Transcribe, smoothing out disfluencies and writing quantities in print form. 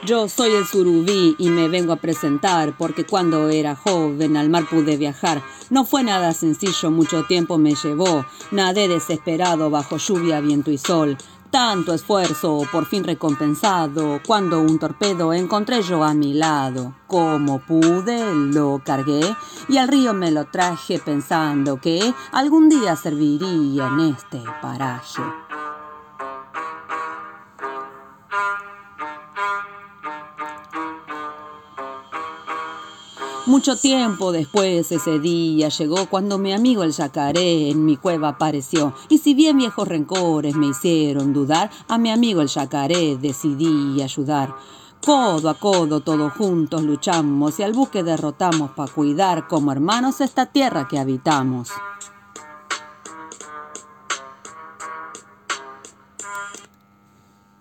Yo soy el surubí y me vengo a presentar porque cuando era joven al mar pude viajar. No fue nada sencillo, mucho tiempo me llevó. Nadé desesperado bajo lluvia, viento y sol. Tanto esfuerzo por fin recompensado cuando un torpedo encontré yo a mi lado. Como pude lo cargué y al río me lo traje pensando que algún día serviría en este paraje. Mucho tiempo después ese día llegó cuando mi amigo el yacaré en mi cueva apareció. Y si bien viejos rencores me hicieron dudar, a mi amigo el yacaré decidí ayudar. Codo a codo todos juntos luchamos y al buque derrotamos para cuidar como hermanos esta tierra que habitamos.